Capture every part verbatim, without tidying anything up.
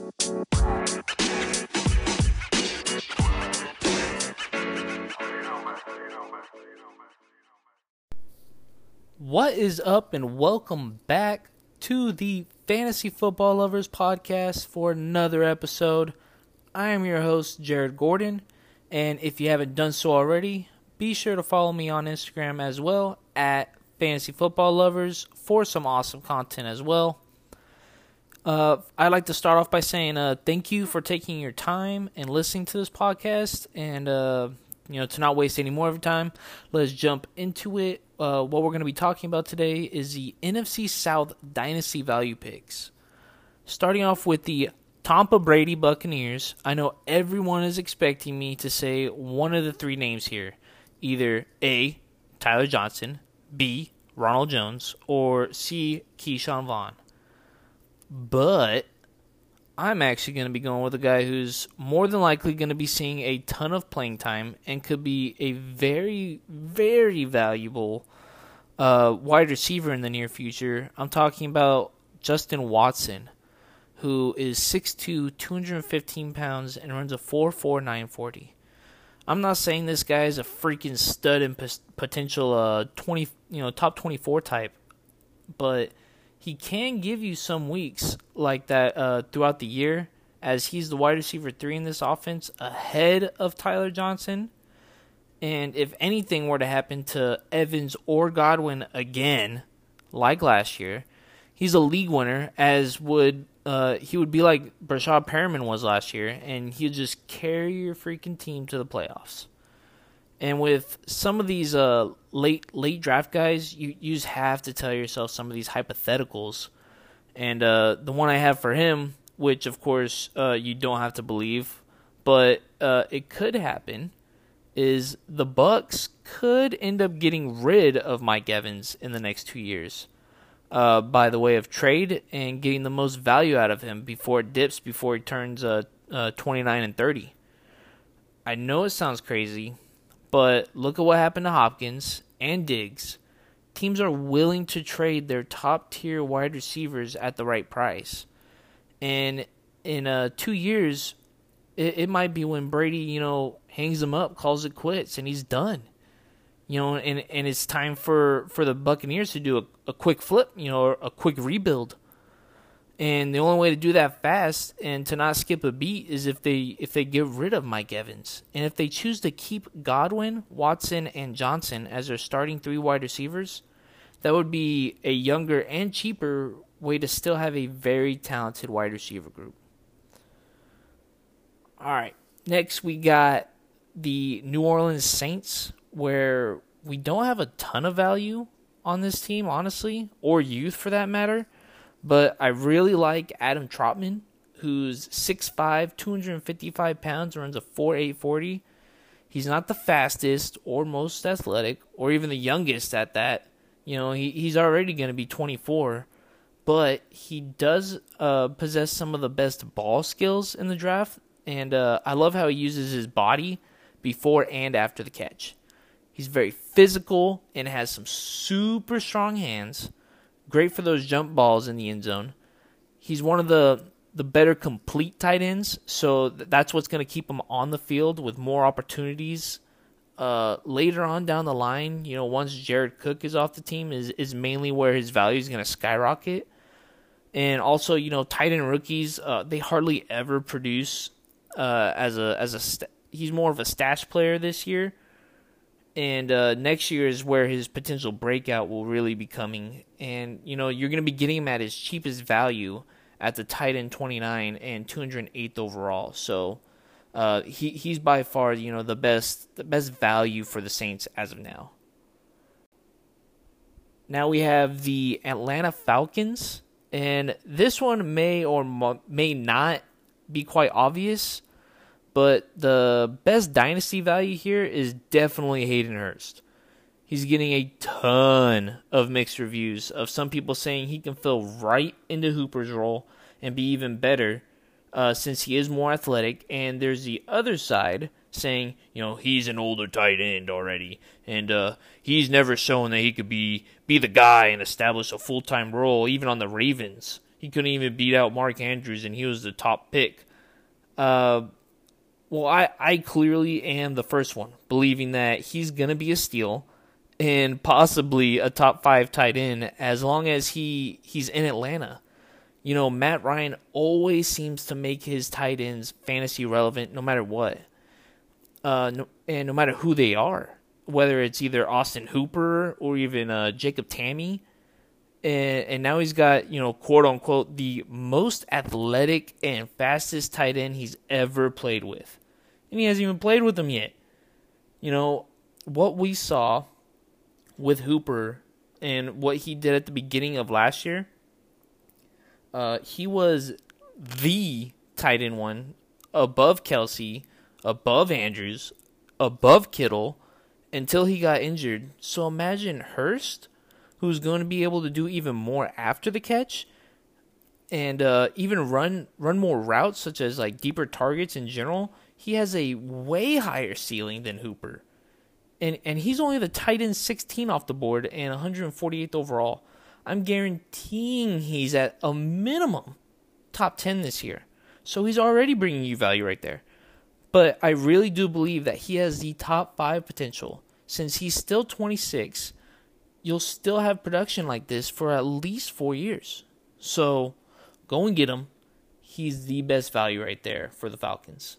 What is up, and welcome back to the Fantasy Football Lovers podcast for another episode. I am your host, Jared Gordon, and if you haven't done so already, be sure to follow me on Instagram as well at Fantasy Football Lovers for some awesome content as well. Uh, I'd like to start off by saying uh, thank you for taking your time and listening to this podcast, and uh, you know, to not waste any more of your time, let's jump into it. Uh, what we're going to be talking about today is the N F C South Dynasty Value Picks. Starting off with the Tampa Brady Buccaneers, I know everyone is expecting me to say one of the three names here. Either A, Tyler Johnson, B, Ronald Jones, or C, Keyshawn Vaughn. But I'm actually going to be going with a guy who's more than likely going to be seeing a ton of playing time and could be a very, very valuable uh, wide receiver in the near future. I'm talking about Justin Watson, who is six foot two, two hundred fifteen pounds, and runs a four four nine forty. I'm not saying this guy is a freaking stud and p- potential uh, twenty, you know, top twenty-four type, but he can give you some weeks like that uh, throughout the year, as he's the wide receiver three in this offense ahead of Tyler Johnson. And if anything were to happen to Evans or Godwin again, like last year, he's a league winner, as would uh, he would be like Brashad Perriman was last year, and he'll just carry your freaking team to the playoffs. And with some of these uh, late late draft guys, you, you just have to tell yourself some of these hypotheticals. And uh, the one I have for him, which of course uh, you don't have to believe, but uh, it could happen, is the Bucs could end up getting rid of Mike Evans in the next two years uh, by the way of trade and getting the most value out of him before it dips, before he turns uh, uh, twenty-nine and thirty. I know it sounds crazy, but look at what happened to Hopkins and Diggs. Teams are willing to trade their top-tier wide receivers at the right price. And in uh, two years, it, it might be when Brady, you know, hangs them up, calls it quits, and he's done. You know, and, and it's time for, for the Buccaneers to do a, a quick flip, you know, or a quick rebuild. And the only way to do that fast and to not skip a beat is if they if they get rid of Mike Evans. And if they choose to keep Godwin, Watson, and Johnson as their starting three wide receivers, that would be a younger and cheaper way to still have a very talented wide receiver group. All right, next we got the New Orleans Saints, where we don't have a ton of value on this team, honestly, or youth for that matter. But I really like Adam Trautman, who's six five, two hundred fifty-five pounds, runs a four eight forty. He's not the fastest or most athletic or even the youngest at that. You know, he, he's already going to be twenty-four. But he does uh, possess some of the best ball skills in the draft. And uh, I love how he uses his body before and after the catch. He's very physical and has some super strong hands. Great for those jump balls in the end zone. He's one of the, the better complete tight ends, so th- that's what's going to keep him on the field with more opportunities. Uh, later on down the line, you know, once Jared Cook is off the team, is, is mainly where his value is going to skyrocket. And also, you know, tight end rookies, uh, they hardly ever produce uh, as a as a st- he's more of a stash player this year. And uh, next year is where his potential breakout will really be coming. And, you know, you're going to be getting him at his cheapest value at the tight end twenty-nine and two hundred eighth overall. So uh, he he's by far, you know, the best the best value for the Saints as of now. Now we have the Atlanta Falcons. And this one may or may not be quite obvious, but the best dynasty value here is definitely Hayden Hurst. He's getting a ton of mixed reviews of some people saying he can fill right into Hooper's role and be even better uh, since he is more athletic. And there's the other side saying, you know, he's an older tight end already, and uh, he's never shown that he could be, be the guy and establish a full-time role, even on the Ravens. He couldn't even beat out Mark Andrews, and he was the top pick. Uh, well, I, I clearly am the first one, believing that he's going to be a steal and possibly a top five tight end as long as he he's in Atlanta. You know, Matt Ryan always seems to make his tight ends fantasy relevant no matter what. Uh, no, and no matter who they are, whether it's either Austin Hooper or even uh, Jacob Tamme. And, and now he's got, you know, quote-unquote, the most athletic and fastest tight end he's ever played with. And he hasn't even played with them yet. You know, what we saw with Hooper and what he did at the beginning of last year, uh, he was the tight end one above Kelsey, above Andrews, above Kittle, until he got injured. So imagine Hurst, who's going to be able to do even more after the catch and uh, even run run more routes, such as like deeper targets in general. He has a way higher ceiling than Hooper. And and he's only the tight end sixteen off the board and one hundred forty-eighth overall. I'm guaranteeing he's at a minimum top ten this year. So he's already bringing you value right there. But I really do believe that he has the top five potential. Since he's still twenty-six, you'll still have production like this for at least four years. So go and get him. He's the best value right there for the Falcons.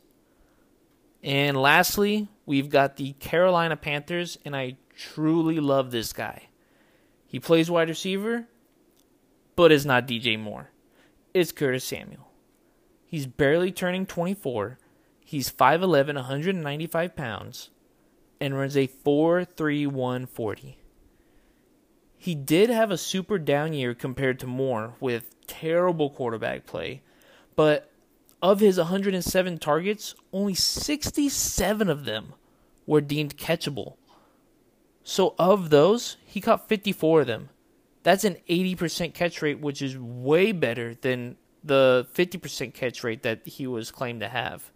And lastly, we've got the Carolina Panthers, and I truly love this guy. He plays wide receiver, but is not D J Moore. It's Curtis Samuel. He's barely turning twenty-four. He's five eleven, one hundred ninety-five pounds, and runs a four three one forty. He did have a super down year compared to Moore with terrible quarterback play, but of his one hundred seven targets, only sixty-seven of them were deemed catchable. So of those, he caught fifty-four of them. That's an eighty percent catch rate, which is way better than the fifty percent catch rate that he was claimed to have.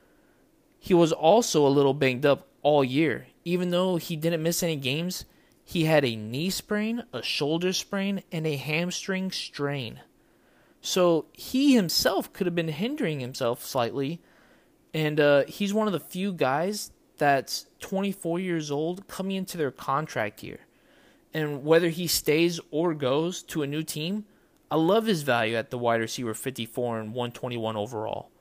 He was also a little banged up all year. Even though he didn't miss any games, he had a knee sprain, a shoulder sprain, and a hamstring strain. So he himself could have been hindering himself slightly. And uh, he's one of the few guys that's twenty-four years old coming into their contract year. And whether he stays or goes to a new team, I love his value at the wide receiver fifty-four and one twenty-one overall.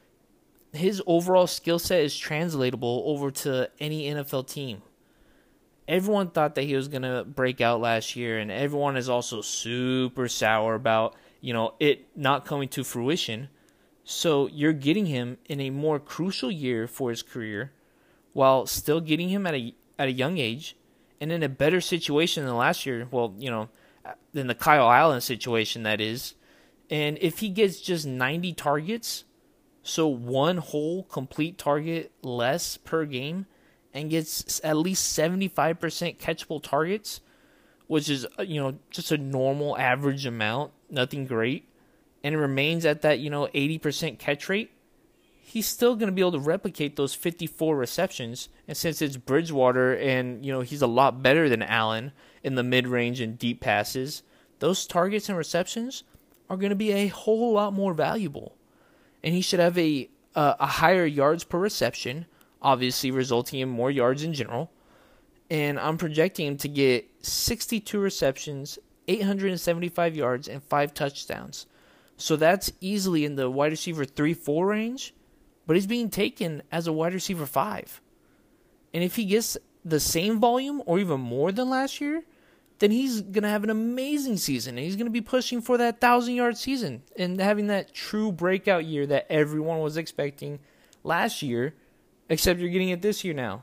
His overall skill set is translatable over to any N F L team. Everyone thought that he was going to break out last year, and everyone is also super sour about, you know, it not coming to fruition. So you're getting him in a more crucial year for his career while still getting him at a at a young age and in a better situation than last year. Well, you know, than the Kyle Allen situation, that is. And if he gets just ninety targets, so one whole complete target less per game, and gets at least seventy-five percent catchable targets, which is, you know, just a normal average amount, nothing great, and it remains at that, you know, eighty percent catch rate, he's still going to be able to replicate those fifty-four receptions. And since it's Bridgewater and, you know, he's a lot better than Allen in the mid-range and deep passes, those targets and receptions are going to be a whole lot more valuable. And he should have a uh, a higher yards per reception, obviously resulting in more yards in general. And I'm projecting him to get sixty-two receptions, eight hundred seventy-five yards, and five touchdowns. So that's easily in the wide receiver three four range, but he's being taken as a wide receiver five. And if he gets the same volume or even more than last year, then he's going to have an amazing season. And he's going to be pushing for that one thousand-yard season and having that true breakout year that everyone was expecting last year, except you're getting it this year now.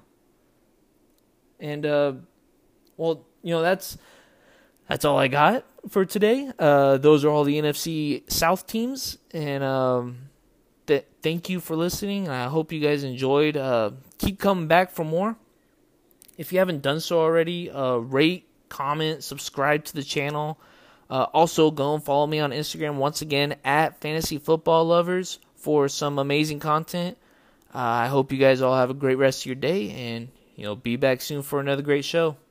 And, uh, well, you know, that's that's all I got for today. Uh, those are all the N F C South teams. And um, th- thank you for listening. I hope you guys enjoyed. Uh, keep coming back for more. If you haven't done so already, uh, rate, comment, subscribe to the channel. Uh, also, go and follow me on Instagram once again at Fantasy Football Lovers for some amazing content. Uh, I hope you guys all have a great rest of your day, and you know, be back soon for another great show.